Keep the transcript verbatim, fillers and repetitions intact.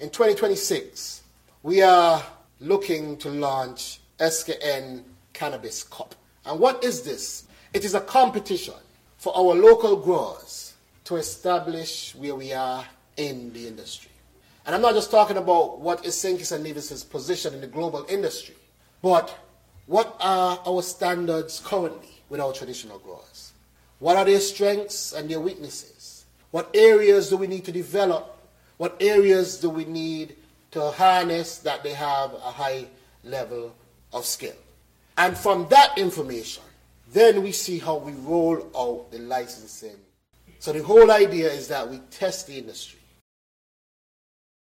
In twenty twenty-six, we are looking to launch S K N Cannabis Cup. And what is this? It is a competition for our local growers to establish where we are in the industry. And I'm not just talking about what is Saint Kitts and Nevis's position in the global industry, but what are our standards currently with our traditional growers? What are their strengths and their weaknesses? What areas do we need to develop? What areas do we need to harness that they have a high level of skill? And from that information, then we see how we roll out the licensing. So the whole idea is that we test the industry.